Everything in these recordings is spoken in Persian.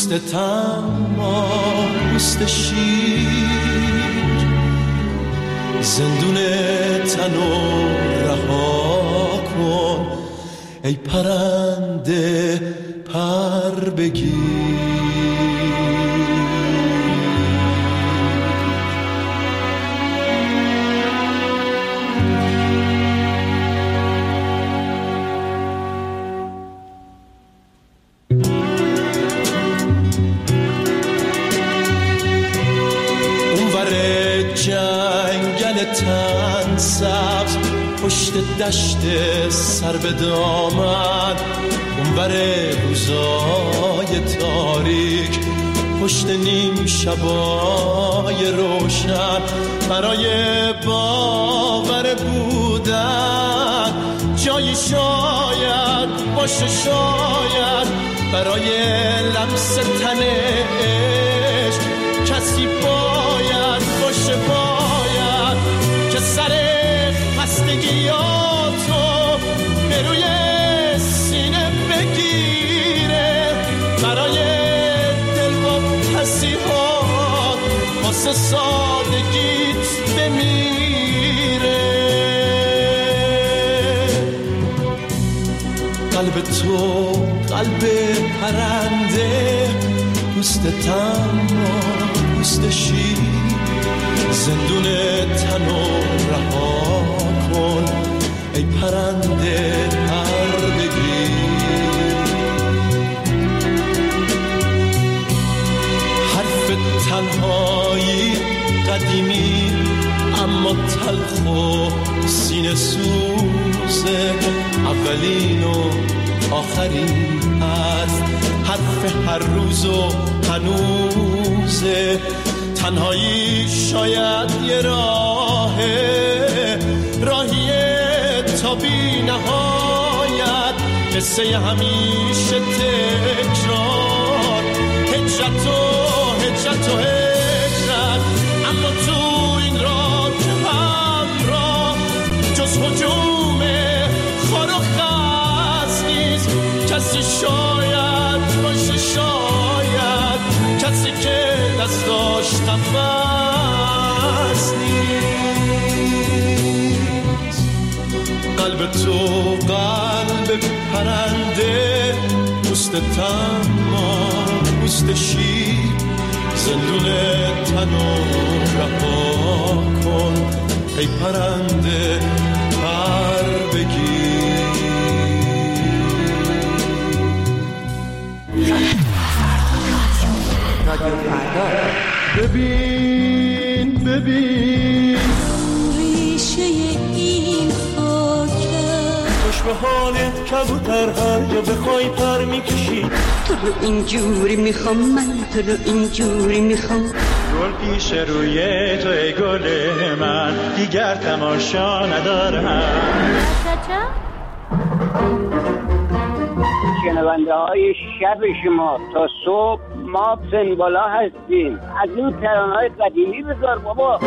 پوست تنها پوست شیر، زندون تنو رها کن ای پرنده پر بگیر. تن سبز پشت دشت سر به دامن، اونور روزای تاریک پشت نیم شبای روشن، برای باور بودن جایی شاید باشه، شاید برای لمس تن عشق کسی باید باشه، باید که سر خستگیاتو به روی سینه بگیره، برای دلواپسی‌هات واسه سادگیت بمیره. قلب تو قلب پرنده، پوست تنها پوست شیر، زندون تنو رها کن ای پرنده پر بگیر. حرف تنهایی قدیمی اما تلخ و سینه سوزه، اولین و آخرین حرف هر روز و هنوزه. تنهایی شاید یه راهیه تا بی نهایت، قصه همیشه تکرار، هجرت و هجرت و هجرت، اما تو این راه همراه جز هجوم خار و خز نیست کسی، شاید باشه، شاید کسی که دستاش نفس نیست. قلب تو قلب پرنده، پوست تنها پوست شیر، زندون تنو رها کن ای پرنده پر بگیر. ببین ببین ریشه این خاکه، خوش به حالت کبوتر هر جا بخوای پر میکشی. تو رو اینجوری میخوام من، تو رو اینجوری میخوام. گل پیش روی تو ای گل من، دیگر تماشا ندارم. شنونده های شب شما تا صبح ما سنبالا هستیم. از این ترانه‌های قدیمی بذار بابا.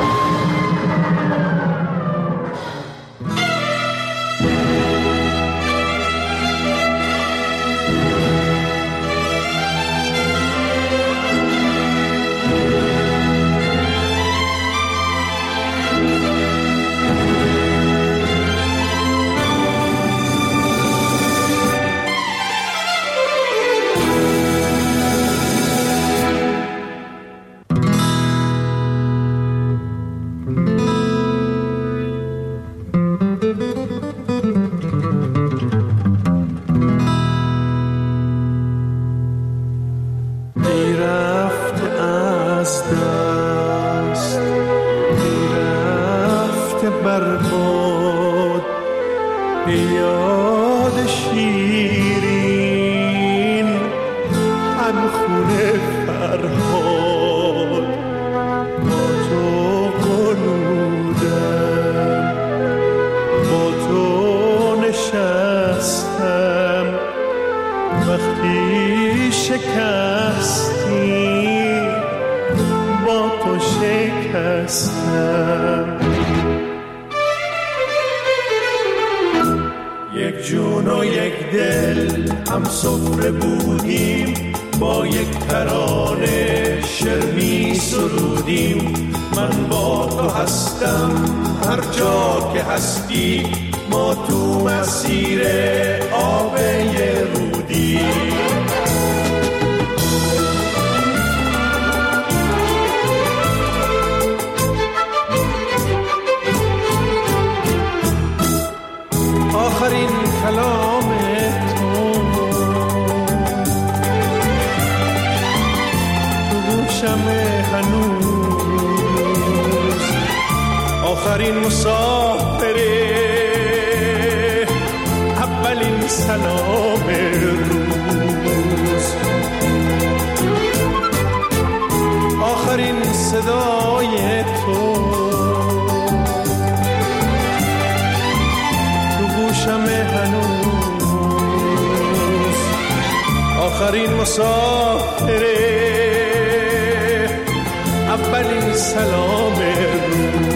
یک جون و یک دل هم سفره بودیم، با یک ترانه شعر می سرودیم. من با تو هستم هر جا که هستی، ما تو مسیر آب رودی. آخرین کلام تو گوشم هنوز، آخرین مسافره، اولین سلام روز، آخرین صدای تو گوشم هنوز، آخرین مسافره، اولین سلام روز.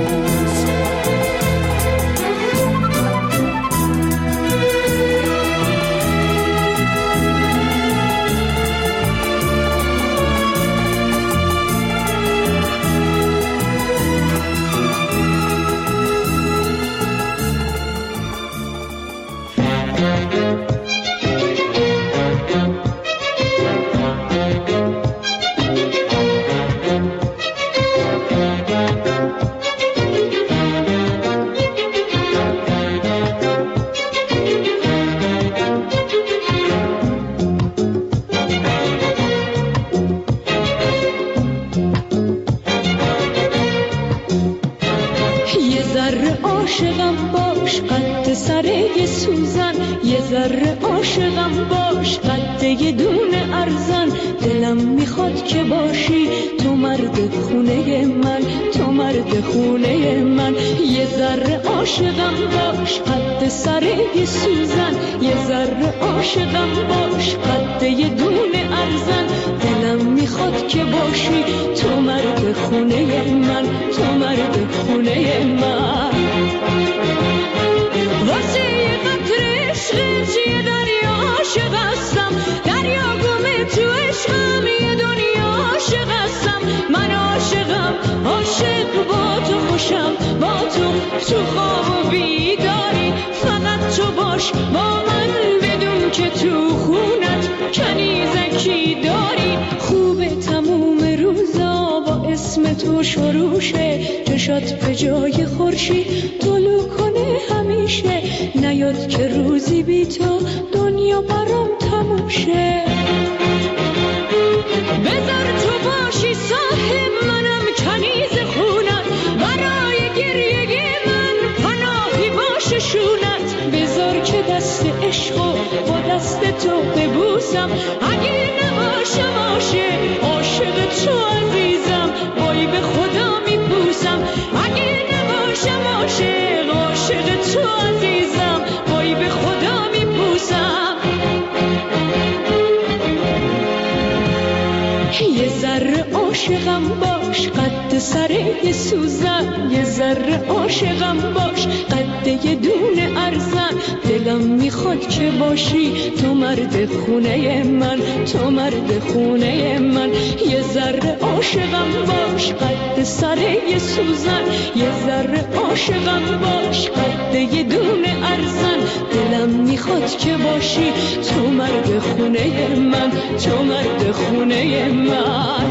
عاشقم باش قد سره سوزن، یه ذره عاشقم باش قد یه دونه ارزن. دلم میخواد که باشی تو مرد خونه من، تو مرد خونه من. یه ذره عاشقم باش قد سره سوزن، یه ذره عاشقم باش قد یه دونه ارزن. دلم میخواد که باشی تو مرد خونه من، تو مرد خونه من. واسه یه قطره عشقت یه دریا عاشق هستم، دریا گمه تو عشقم یه دنیا عاشق هستم. من عاشقم، عاشق با تو خوشم، با تو خواب و بیداری. فقط تو باش با من، بدون که تو خونت کنیزکی داری. خوبه تموم روزا با اسم تو شروع شه، چشات به جای خورشید طلوع کنه همیشه. نیاد که روزی بی تو دنیا برام تموم شه. بذار تو باشی صاحب منم کنیز خونت، برای گریه من پناهی باشه شونت. بذار که دست عشقو با دست تو ببوسم، اگه نباشم عاشق تو عزیزم، وای به خدا میپوسم. اگه نباشم عاشق تو عزیزم، وای به خدا میپوسم. یه ذره عاشقم باش قد سره سوزن، یه ذره عاشقم باش قد یه دونه ارزن. دلم میخواد که باشی تو مرد خونه من، تو مرد خونه من. یه ذره عاشقم باش قد سره سوزن، یه ذره عاشقم باش قد یه دونه ارزن. دلم میخواد که باشی تو مرد خونه من، تو مرد خونه من.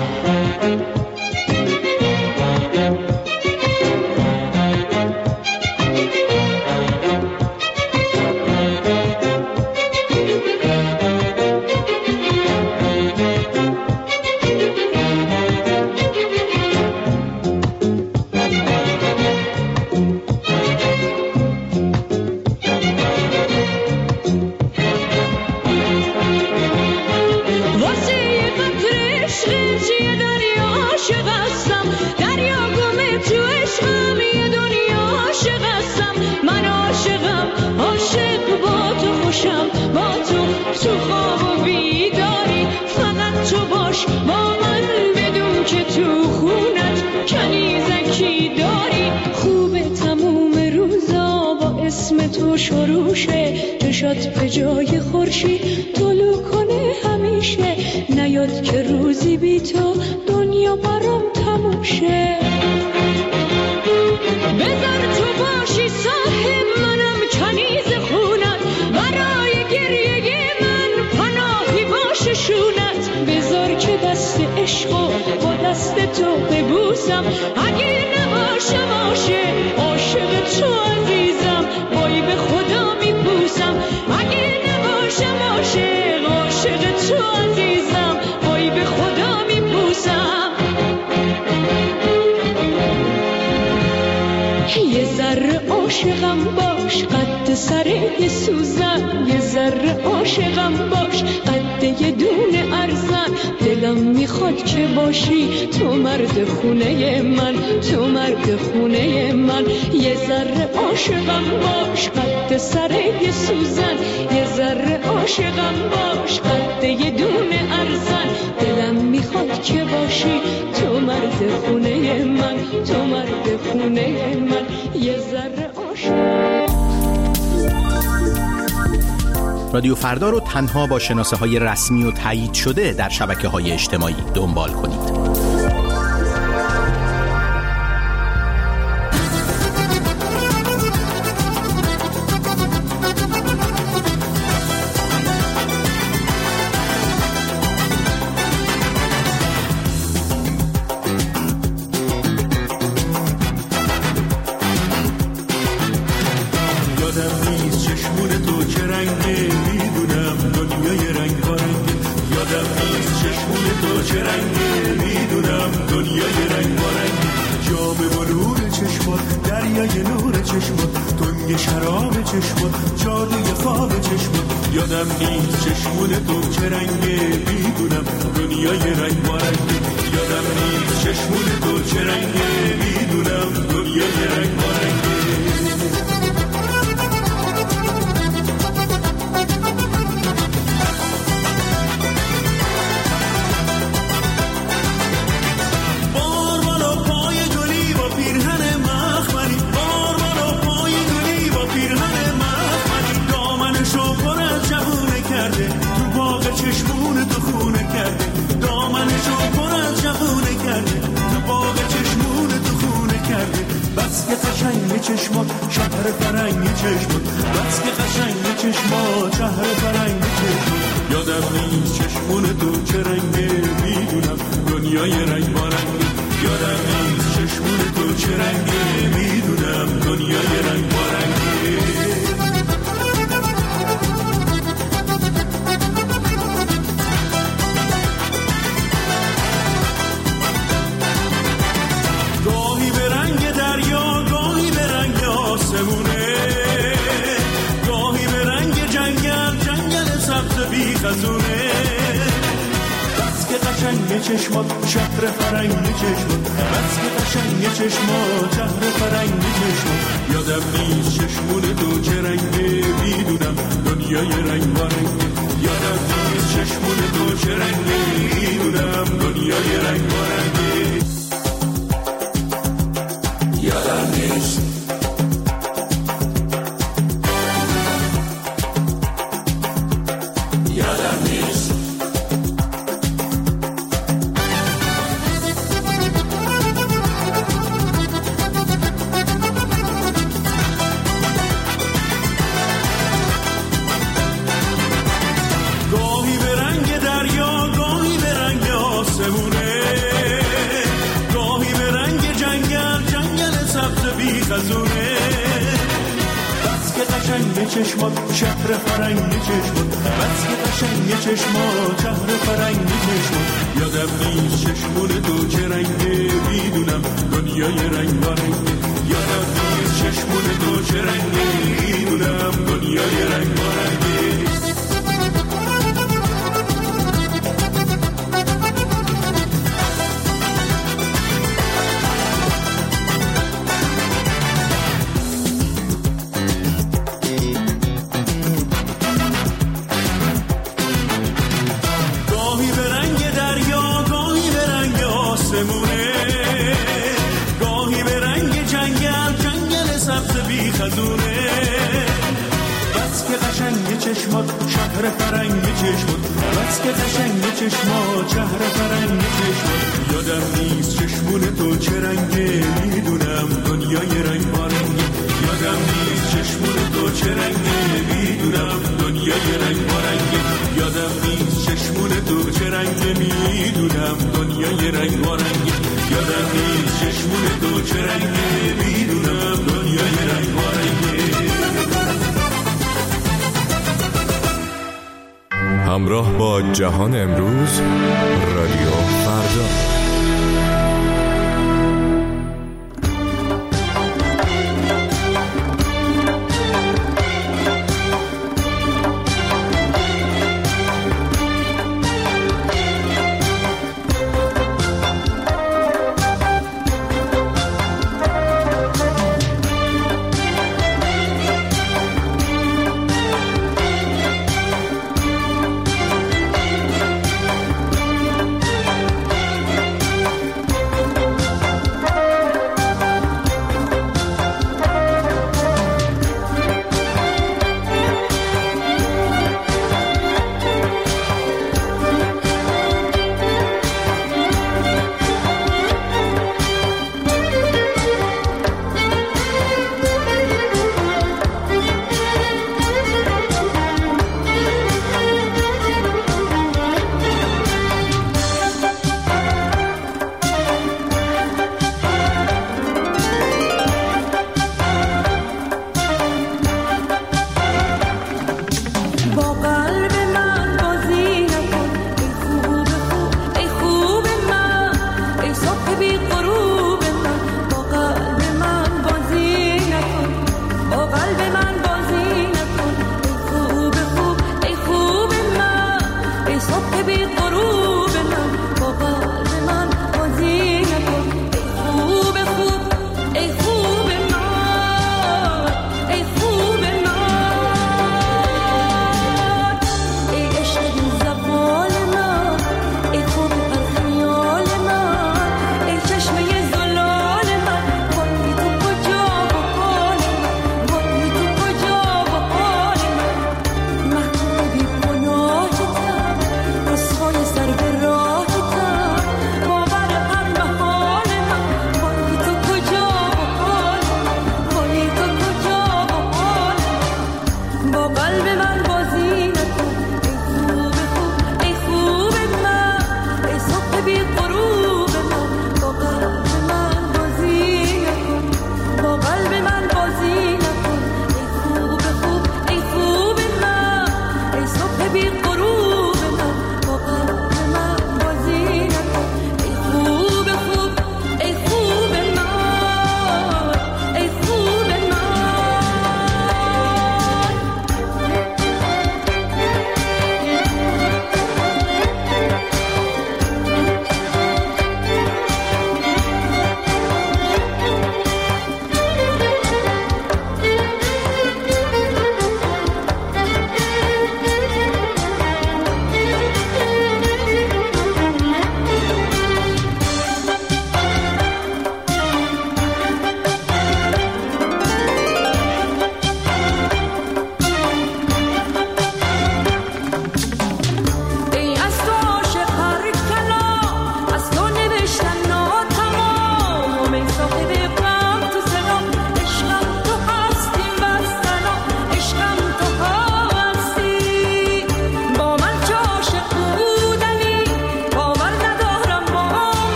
تو شروع شه، چشات به جای خورشید طلوع کنه همین میشه، نیاد که روزی بی تو دنیا برام تموم شه. بذار تو باشی صاحب منم کنیز خونت، برای گریه من پناهی باشه شونت. بذار که دست عشقو با دست تو ببوسم، اگه نباشم عاشق تو عزیزم، وای به خدا میپوسم. اگه نباشم عاشق تو عزیزم، وای به خدا میپوسم. یه ذره عاشقم باش قد سر یه سوزن، یه ذره عاشقم باش قد یه دونه ارزن. دلم میخواد که باشی تو مرد خونه من، تو مرد خونه من. یه ذره عاشقم باش قد سر یه سوزن، یه ذره عاشقم باش قد یه دونه ارزن. دلم میخواد که باشی تو مرد خونه من، تو مرد خونه من. یه ذره عاشق. رادیو فردا رو تنها با شناسه‌های رسمی و تایید شده در شبکه‌های اجتماعی دنبال کنید. چشمات شهر فرنگ چشمات بس که قشنگ چشمات شهر فرنگ چشمات یادم نیست چشمون تو چه رنگه میدونم دنیای رنگ بارنگه یادم نیست چشمون تو چه رنگه میدونم دنیای رنگ بارنگه یادم نیست چشمون تو چه رنگه میدونم دنیای رنگ بارنگه یادم نیست چشمون تو چه رنگه میدونم دنیای رنگ بارنگه همراه با جهان امروز رادیو فردا.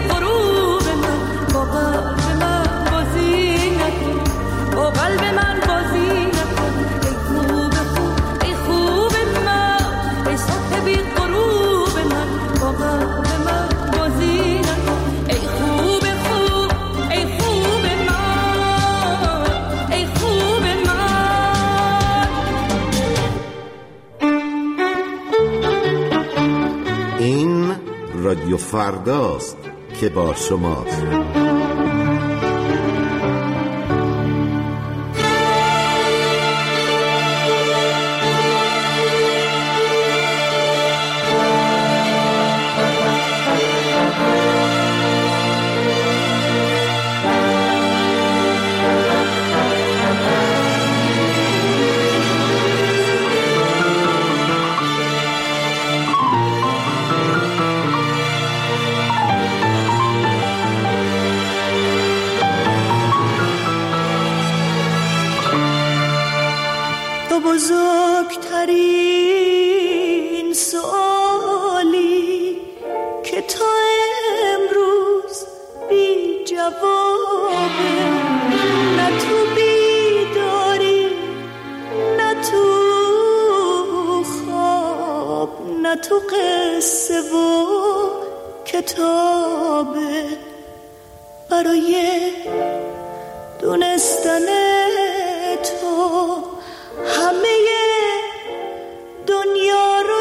غروب من با قلب من بازی نکن، با قلب من بازی نکن. ای خوب خوب ای خوب من، ای صبح بی غروب من با قلب من بازی نکن. ای خوب خوب ای خوب من، ای خوب من. این رادیو فرداست که با شماست. بزرگترین سوالی که تا امروز بی جوابه، نه تو بیداری نه تو خواب نه تو قصه و کتابه. برای دونستن تو همه دنیا رو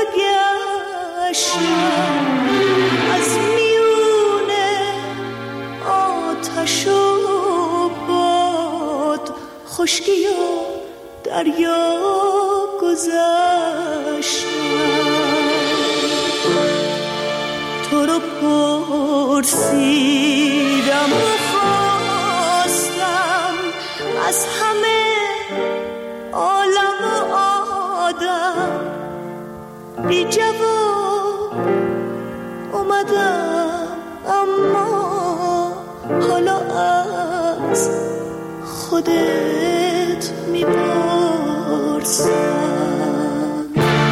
گشتم، از میونه آتش و باد، خشکی و دریا گذشتم. تو رو پرسیدم و خواستم از همه عالم و آدم، بی جواب اومدم، اما حالا از خودت میپرسم.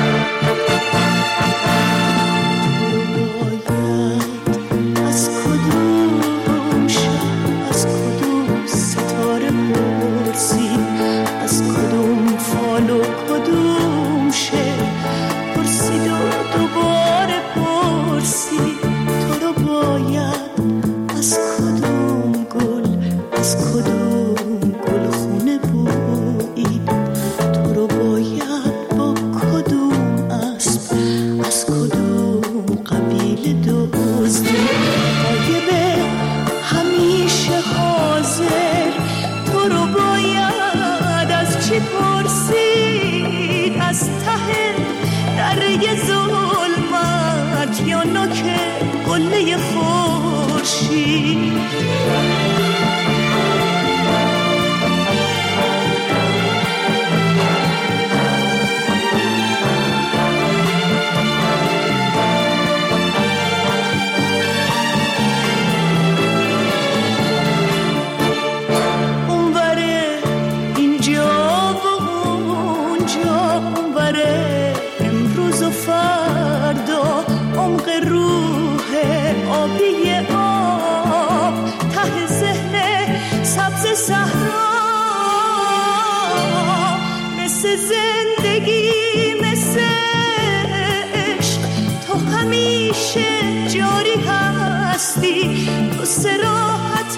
از کدوم شب، از کدوم ستاره پرسی، از کدوم فال و کدوم شعر پرسید و دوباره پرسی. تو رو باید از کدوم گل، از کدوم گلخونه بویید. تو رو باید با کدوم اسب، از کدوم قبیله دزدید. غایبه همیشه حاضر، تو رو باید از چی پرسید؟ از ته دره ظلمت یا نوک قله خورشید؟ فردا عمق روح آبی آب، ته ذهن سبز صحرا، مثل زندگی مثل عشق تو همیشه جاری هستی. تو صراحت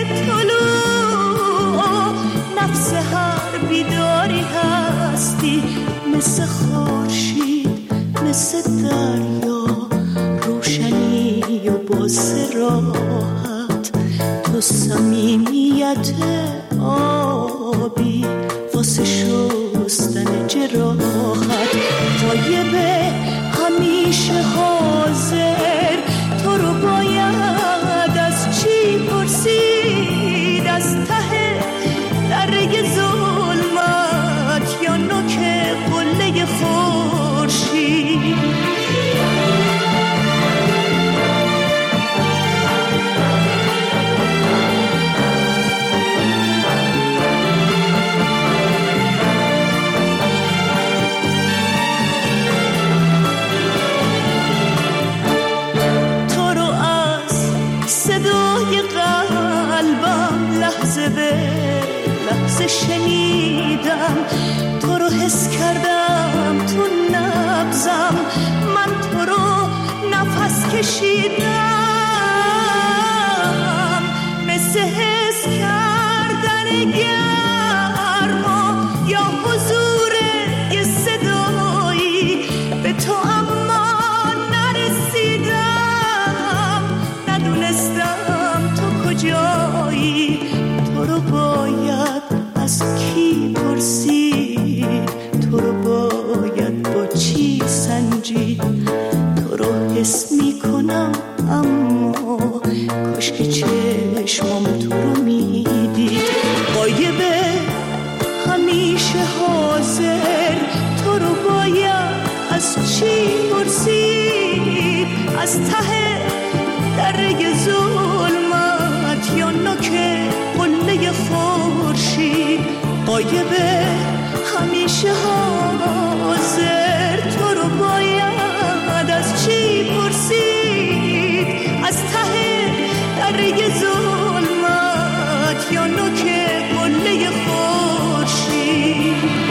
طلوع نفس هر بیداری هستی، مثل خورشید مثل دریا روشنی و با صراحت. تو صمیمیت آبی واسه شستن جراحت. غایبه همیشه حاضر، تو رو باید از چی پرسید؟ از ته دره ظلمت یا نوک قله خورشید؟ صدای قلبم لحظه به لحظه شنیدم، تو رو حس کردم تو نبضم، من تو رو نفس کشیدم، مثل حس کردن گرما یا حضور یه صدایی به تو، اما نرسیدم، ندونستم تو کجایی، تو رو باید از کی پرسید، تو رو باید با چی سنجید، تو رو حس میکنم اما کاش که چشمم تو رو میدید، غایبه همیشه حاضر، تو رو باید از چی پرسید، از ته دره ظلمت یا نوک قله خورشید، غایبه همیشه حاضر، تو رو باید از چی پرسید، از ته دره ظلمت یا نوک قله خورشید.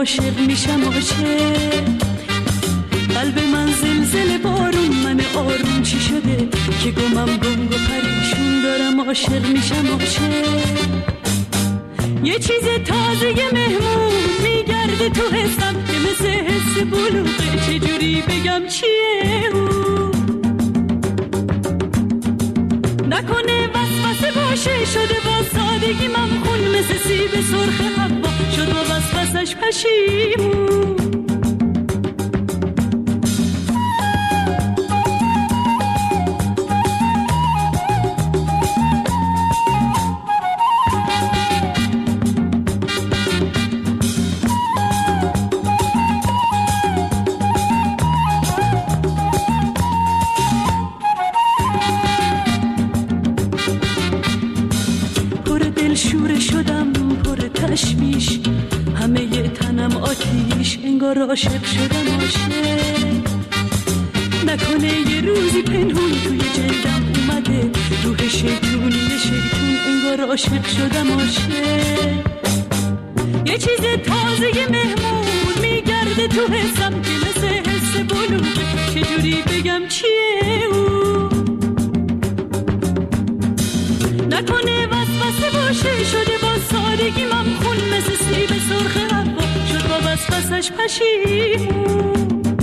عاشق میشم عاشق. قلب من زلزله بارون، من آروم چی شده که گمم گنگ و پریشون دارم عاشق میشم عاشق. یه چیز تازه مهمون میگرده تو حسم که مثل حس بلوغه، چجوری بگم چیه اون؟ نکنه وسوسه باشه شده با سادگی ممخون، مثل سیب سرخ حوا شد با وسوسش پشیمون. انگار عاشق شدم عاشق. نکنه یه روزی پنهون توی جلدم اومده روح شیطونی شیطون، انگار عاشق شدم عاشق. یه چیز تازه مهمون میگرده تو حسم که مثل حس بلوغه، چجوری بگم چیه اون؟ نکنه وسوسه باشه شده با سادگی ممخون، مثل سیب سرخ حوا شد با وسوسش پشیمون.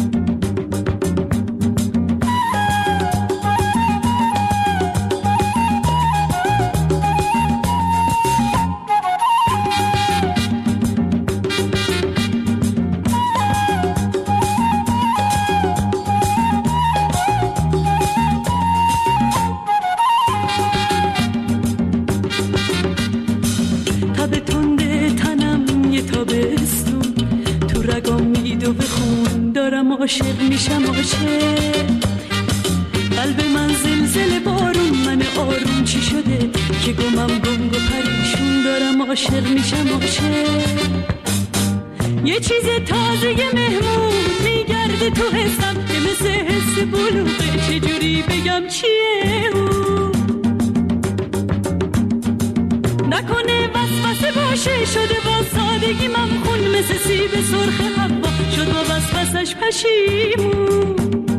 عاشق میشم عاشق. قلب من زلزله بارون، من آروم چی شده که گمم گنگ و پریشون دارم عاشق میشم عاشق. یه چیز تازه مهمون میگرده تو حسم که مثل حس بلوغه، چجوری بگم چیه اون؟ نکنه وسوسه باشه شده با سادگی ممخون، مثل سیب سرخ حوا شد با وسوسش پشیمون.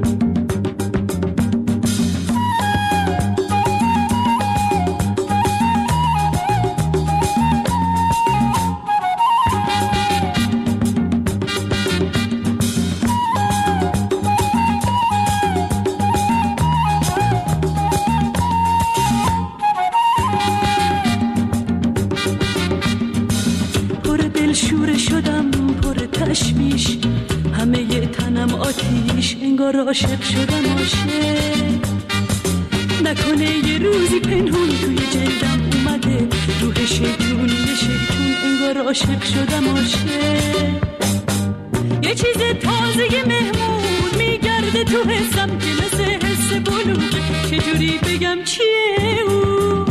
انگار عاشق شدم عاشق. نکنه یه روزی پنهون توی جلدم اومده روح شیطونی شیطون، انگار عاشق شدم عاشق. یه چیز تازه مهمون میگرده تو حسم که مثل حس بلوغه، چجوری بگم چیه اون؟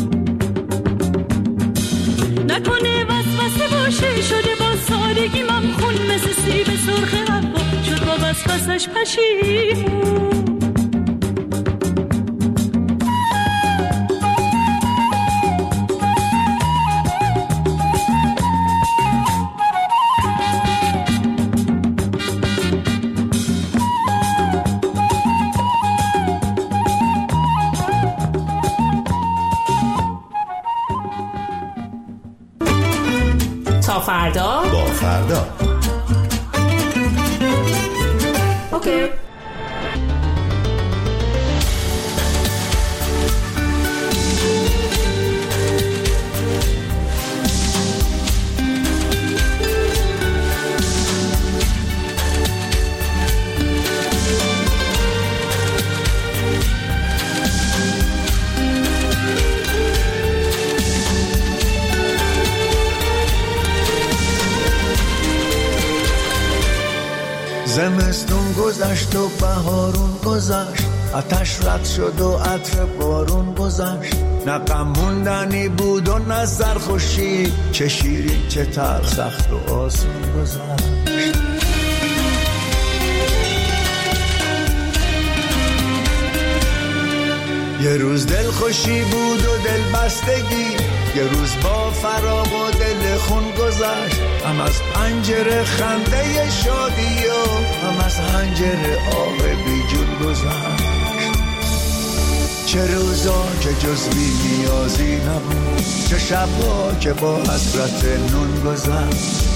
نکنه وسوسه باشه شده با سادگی ممخون، مثل سیب سرخ حوا شد با وسوسش پشیمون. تا فردا با فردا. اوکی. زمستون گذشت و بهارون گذشت، آتش رد شد و عطر بارون گذشت. نه غم موندنی بود و نه سرخوشی، چه شیرین چه تلخ، سخت و آسون گذشت. یه روز دل خوشی بود و دل بستگی، یه روز با فراق و دل خون گذشت، هم از پنجره خنده شادی و هم از حنجره آه بی جون گذشت. چه روزا که جز بی نیازی نبود، چه شبا که با حسرت نون گذشت.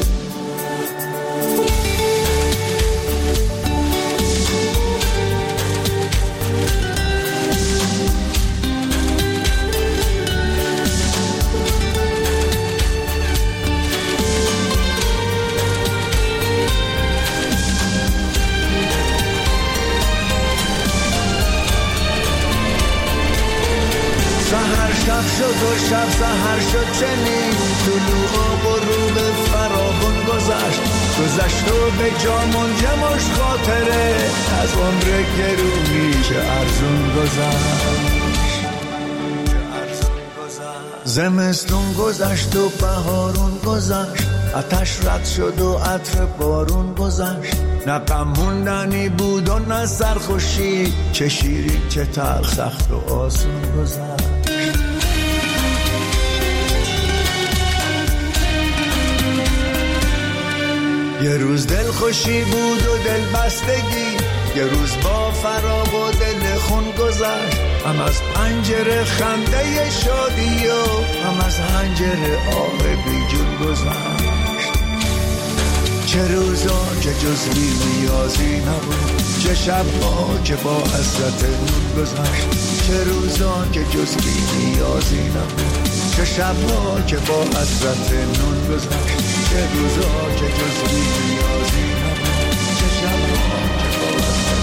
شب شد و شب سحر شد چنین، طلوع و غروب فراوون گذشت و به جا منجمش خاطره، از عمر گرونی چه ارزون گذشت. زمستون گذشت و بهارون گذشت، آتش رد شد و عطر بارون گذشت. نه غم موندنی بود و نه سرخوشی، چه شیرین چه تلخ، سخت و آسون گذشت. یه روز دل خوشی بود و دل بستگی، یه روز با فراق و دل خون گذشت. هم از پنجره خنده شادی و هم از حنجره آه بی جون گذشت. چه روزا که جز بی نیازی نبود، چه شبا که با حسرت نون گذشت. چه روزا که جز بی نیازی نبود، چه شبا که با حسرت نون گذشت. چه روزا که جز بی نیازی نبود، چه شبا که با حسرت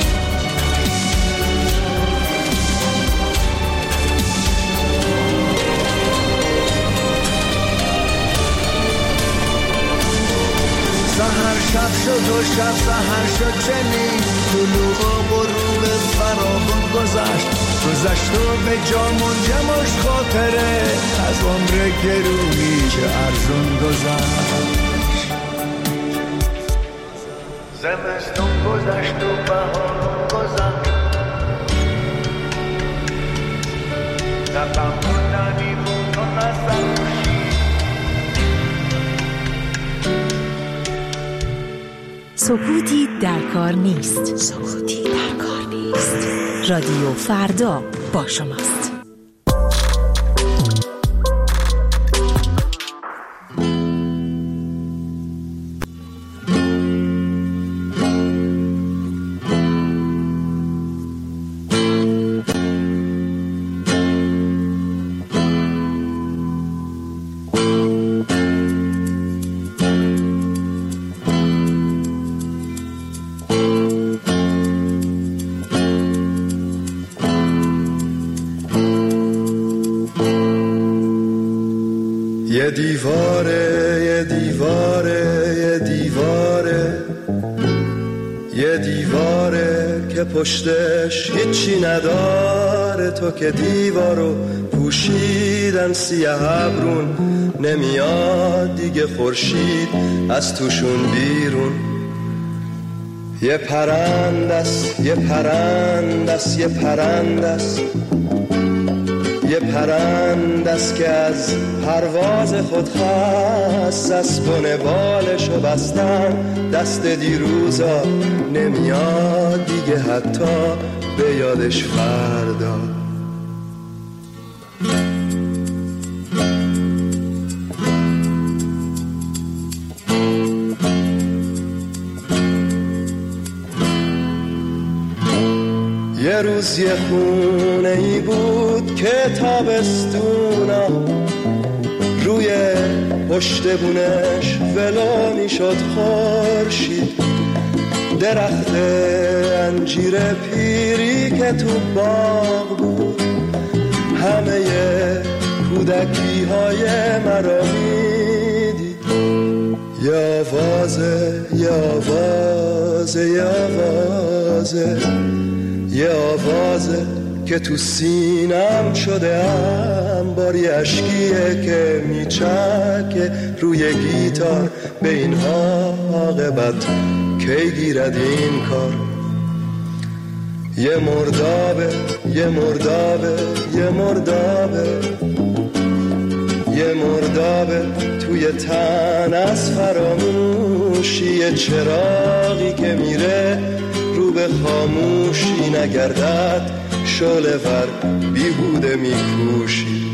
سحر شب شد و شب سحر شد چنین، طلوع و غروب فراوون گذشت و به جا منجمش خاطره، از عمر گرونی چه ارزون گذشت. زمستون گذشت و بهارون گذشت، نه غم موندنی بود و نه سرخوشی. سکوتی در کار نیست. سکوتی در کار نیست. رادیو فردا با شماست. یه دیواره که پشتش هیچی نداره، تو که دیوارو پوشیدن سیاه ابرون، نمیاد دیگه خورشید از توشون بیرون. یه پرندست یه پرندست یه پرندست یه پرندست که از پرواز خود خست، اسبون بالشو بستن دست دیروزا، نمیاد دیگه حتی به یادش فردا. یه روز یه خونه ای بود که تابستونا روی پشت بونش ولانی شد خورشید، درخت انجیر پیری که تو باغ بود، همه کودکی های مرا میدید. یه آوازه یه آوازه یه آوازه یه آوازه که تو سینم شده انبار، یه عشقیه که میچکه روی گیتار، به این عاقبت کی گیرد این کار. یه مردابه یه مردابه یه مردابه مردابه توی تن از فراموشی چراغی که میره رو به خاموشی نگردد شعله ور بیهوده میکوشی.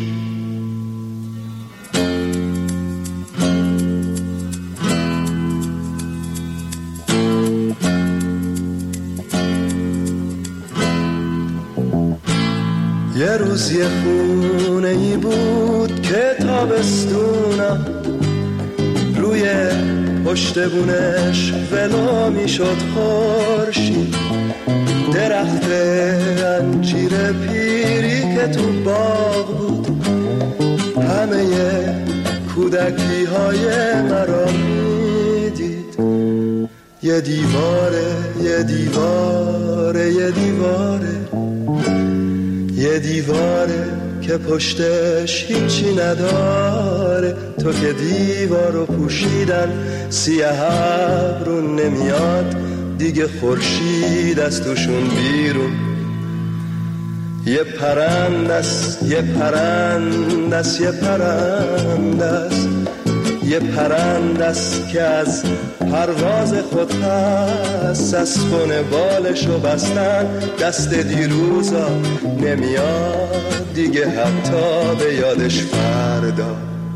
یه روز یه خونه ای بود که تابستونم روی پشت بونش ولو میشد خورشید، درخت انجیر پیری که تو باغ بود همه کودکی های مرا میدید. یه دیواره یه دیواره یه دیواره یه دیواره که پشتش هیچی نداره، تو که دیوارو پوشیدن سیاه ابرون نمیاد دیگه خورشید از توشون بیرون. یه پرندست یه پرندست یه پرندست یه پرندست که از پرواز خود هست، اسبون بالشو بستن دست دیروزا نمیاد دیگه حتی به یادش فردا.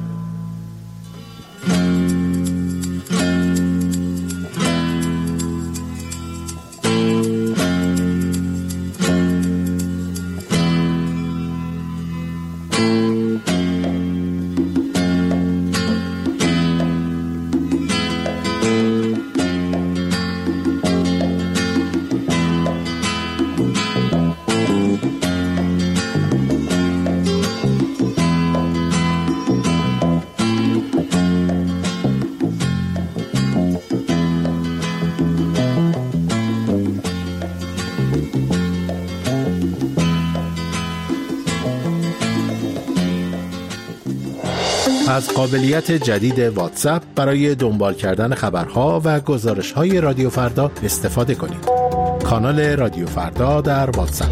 از قابلیت جدید واتساپ برای دنبال کردن خبرها و گزارش‌های رادیو فردا استفاده کنید. کانال رادیو فردا در واتساپ.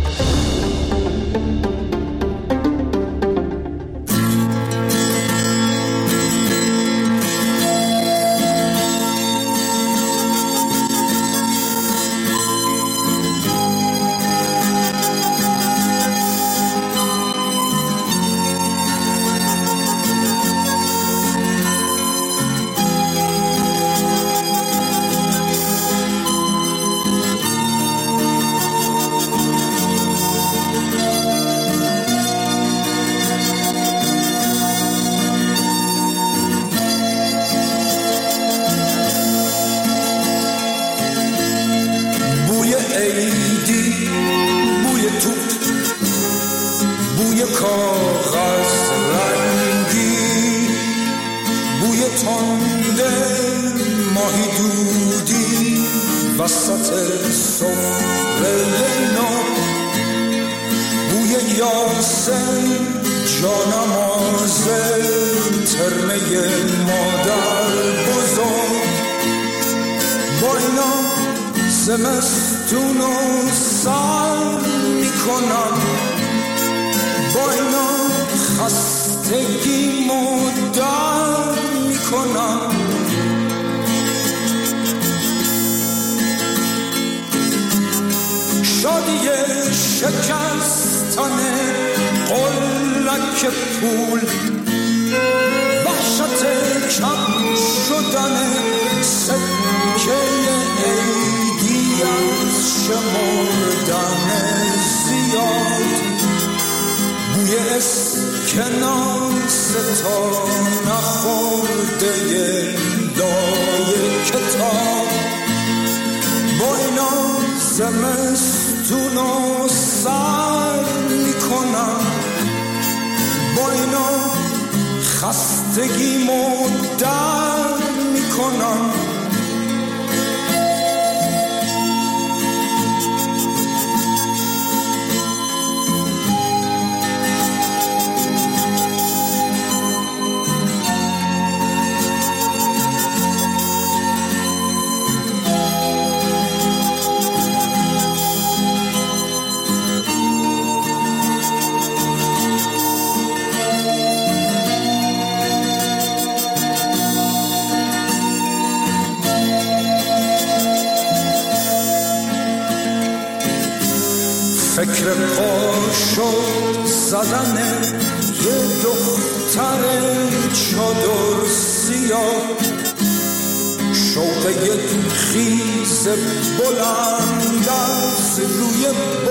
پا شد زدن یه دختر چادر سیاه، شوق یک خیز بلند از روی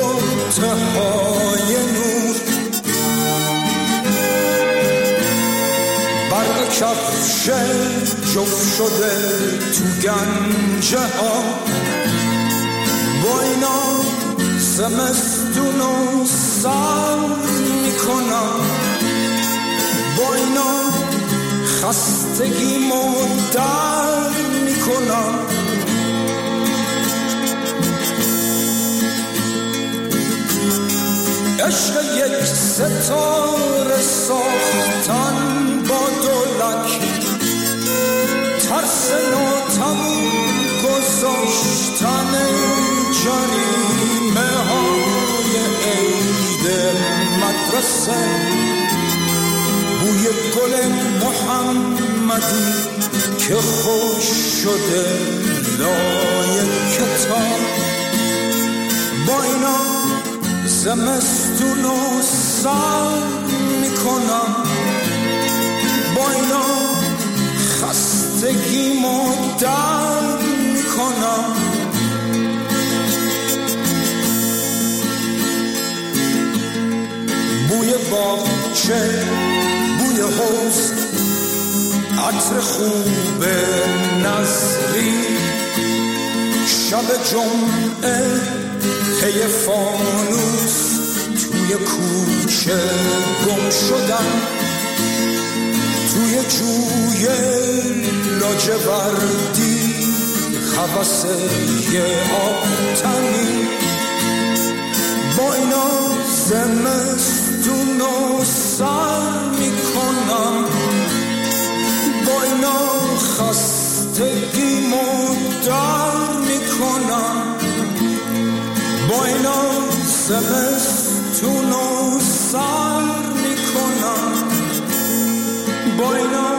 بطهای نور، برق کفش جفت شده تو گنجه ها، با اینا زمستونو سر میکنم، با اینا خستگیمو در میکنم. عشق یک ستاره ساختن با دولک، ترس ناتموم گذاشتن جریمه های عید مدرسه، بوی گل محمدی که خوش شده لای کتاب، با اینا زمستونو سر میکنم، با اینا خستگیمو در میکنم. بوی باغچه، بوی حوض، عطر خوب نظری، شب جمعه پی فانوس توی کوچه گم شدم، توی جوی لاجوردی هوس یه آبتنی، با اینا زمستونو سر میکنم، با اینا خستگیمو در میکنم، با اینا زمستونو سر میکنم، با اینا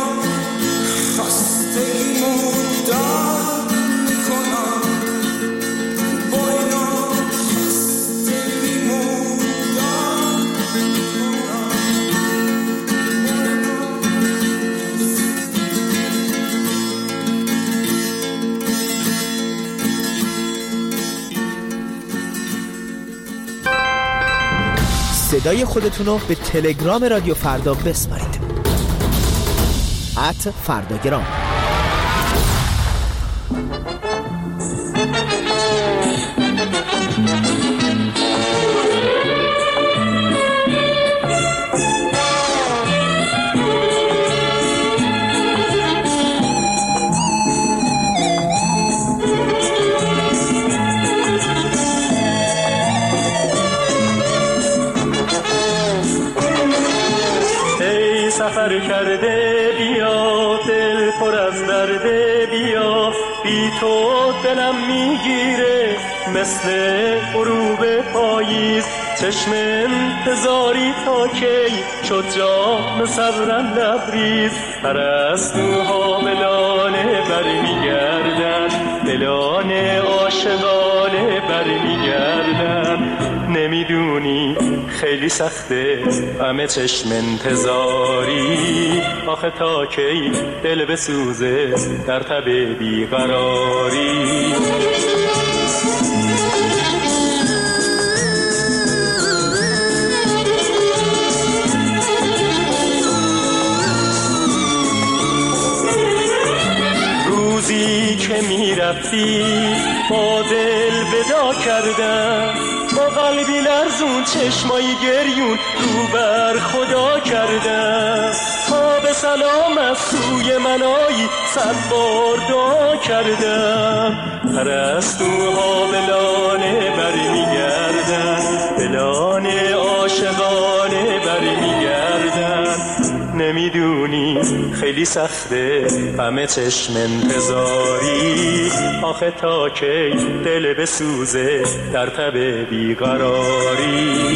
خستگیمو در میکنم، با اینا خستگیمو در میکنم. صدای خودتونو به تلگرام رادیو فردا بسپارید. @فرداگرام. سفر کرده بیا، دل پر از درده بیا، بی تو دلم میگیره مثل غروب پاییز، چشم انتظاری تا کی شد جام صبرم لبریز، پرستوها به لانه برمیگردن، به لانه عاشقانه برمیگردن، نمیدونی خیلی سخته همه چشم انتظاری، آخه تا کی دل بسوزه در تب بیقراری. روزی که میرفتی با دل ودا کردم، با قلبی لرزون چشمایی گریون رو بر خدا کردم، تا به سلام از سوی منایی 100 بار دعا کردم، پرستوها به لانه برمیگردن، به لانه عاشقانه برمیگردن، نمیدونی خیلی سخته همه چشم انتظاری، آخه تا کی دل بسوزه در تب بیقراری.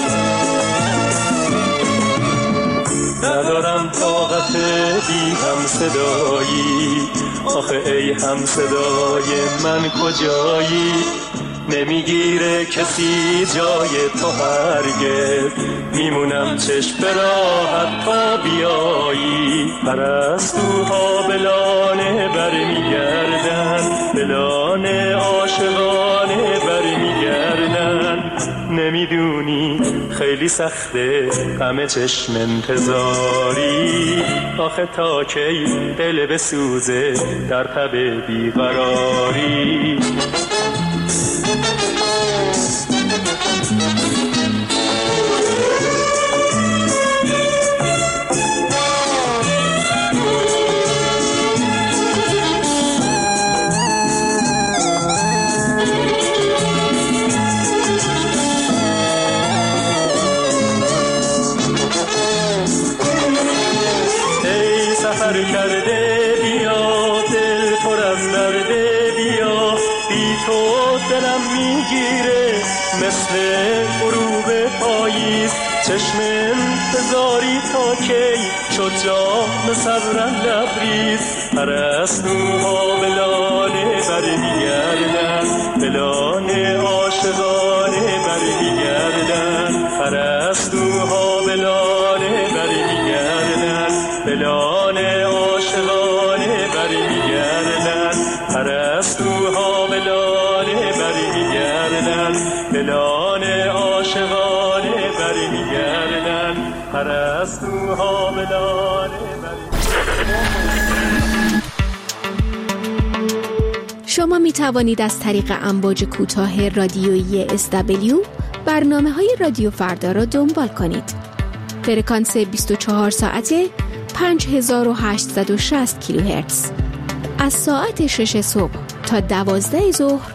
ندارم طاقت بی هم صدایی، آخه ای هم صدای من کجایی؟ نمیگیره کسی جای تو هرگز، میمونم چشم به راحت تا بیایی. پرستوها به لانه برمیگردن، به لانه عاشقانه برمیگردن. نمیدونی خیلی سخته غم چشم انتظاری، آخه تا کی دل بسوزه در تب بیقراری. سفر کرده بیا، دل پر از درده بیا، بی تو دلم میگیره مثل غروب پاییز. چشم انتظاری تا کی شد جام صبرم لبریز. پرستوها به لانه برمیگردن، به لانه عاشقانه برمیگردن. پرستوها به لانه برمیگردن، به لانه عاشقانه برمیگردن. پرستوها به لانه برمیگردن، به لانه عاشقانه برمیگردن. پرستوها به لانه برمیگردن. شما می توانید از طریق امواج کوتاه رادیویی SW برنامه‌های رادیو فردا را دنبال کنید. فرکانس 24 ساعته 5860 کیلوهرتز. از ساعت 6 صبح تا 12 ظهر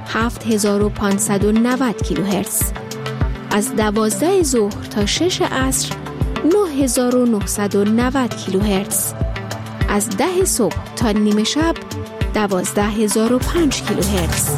7590 کیلوهرتز. از 12 ظهر تا 6 عصر 9990 کیلوهرتز. از 10 صبح تا نیمه شب 12005 کیلوهرتز.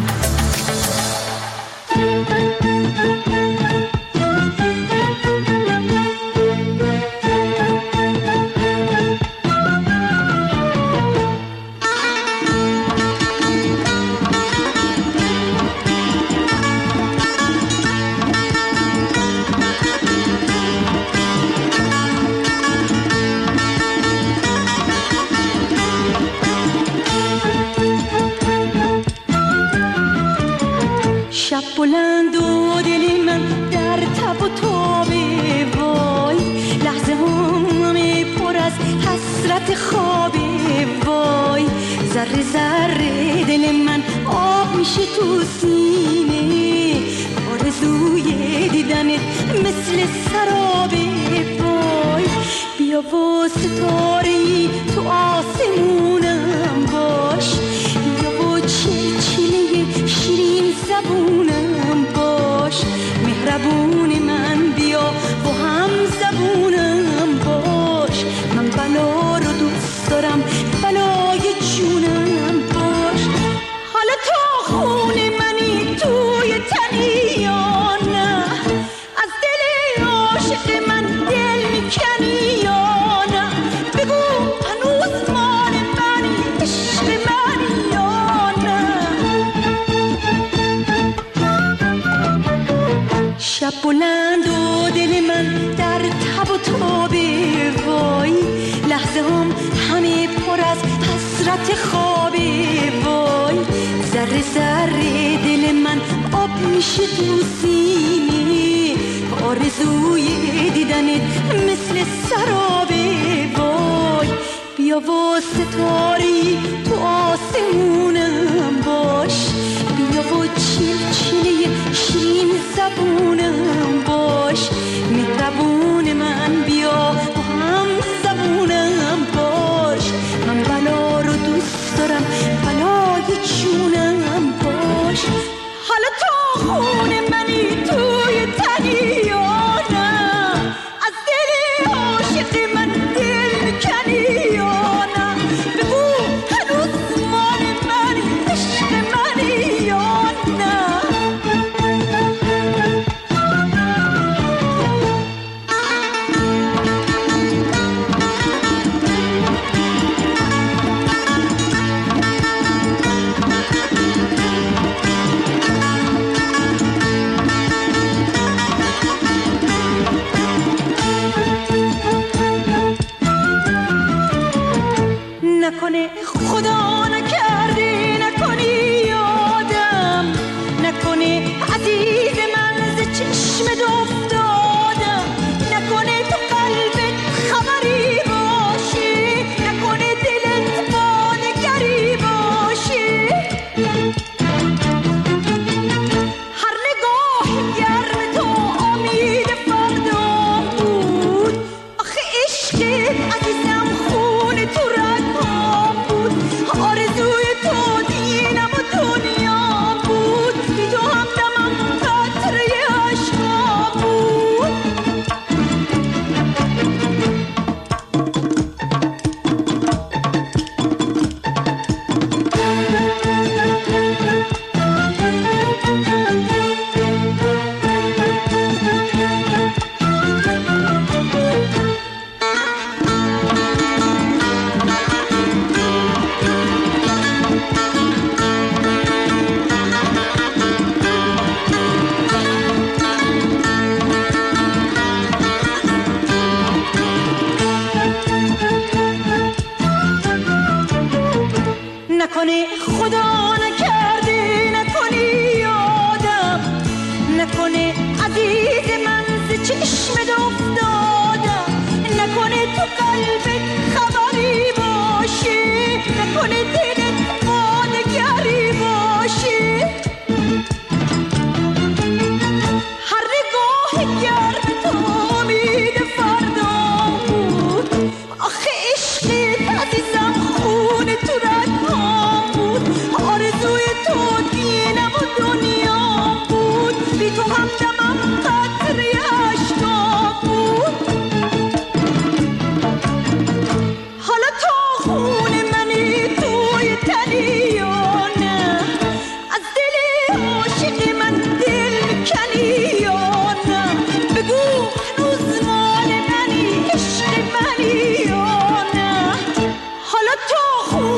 شب بلند و دل من در تب و تاب وای، لحظه همه پر از حسرت خواب وای. ذره ذره دل من آب میشه تو سینه، آرزوی دیدنت مثل سراب وای. بیا و ستاره‌ای تو آسمونم باش، بیا و چلچله شیرین زبونم باش. مهربون من بیا و هم زبونم باش. من بلا رو دوست دارم، بلای جونم باش. حالا تا خون منی توی تنی یا نه، از دل عاشق من دل میکنی یا نه؟ بگو هنوز مال منی، عشق منی یا نه؟ شب بلند و دل من در تب و تاب وای، لحظه هم همه پر از حسرت خواب وای. ذره ذره دل من آب میشه تو سینه، آرزوی دیدنت مثل سراب وای. بیا و ستاری تو آسمونم باش، بیا و چلچله شیرین زبونم باش. مهربون من بیا و هم زبونم باش. من بلا رو دوست دارم، بلای جونم باش. حالا تا خون منی توی تنی یا نه، از دل عاشق من دل میکنی یا نه؟ بگو هنوز مال منی، عشق منی یا نه؟ نکنه خدا نکرده نکنی یادم نکنه عزیز من ز چشم افتادم نکنه تو قلبت خبری باشه نکنه دلت با نگری باشه هر نگاه گرم تو امید فردا بود آخه عشقت عزیزم خون تو رگام بود آرزوی تو دینم و دنیا بود بی تو همدمم قطره عشقام بود نکنه خدا نکرده نکنی یادم نکنه عزیز من ز چشمت افتادم نکنه تو قلبت خبری باشه نکنه دلت با نگری باشه هر نگاه گرم تو امید فردا بود آخه عشقت عزیزم خون تو رگام بود آرزوی تو دینم و دنیا بود بی تو همدمم قطره عشقام بود حالا تا خون منی توی تنی یا نه از دل عاشق من دل میکنی یا نه بگو هنوز مال منی عشق منی یا نه حالا تا خون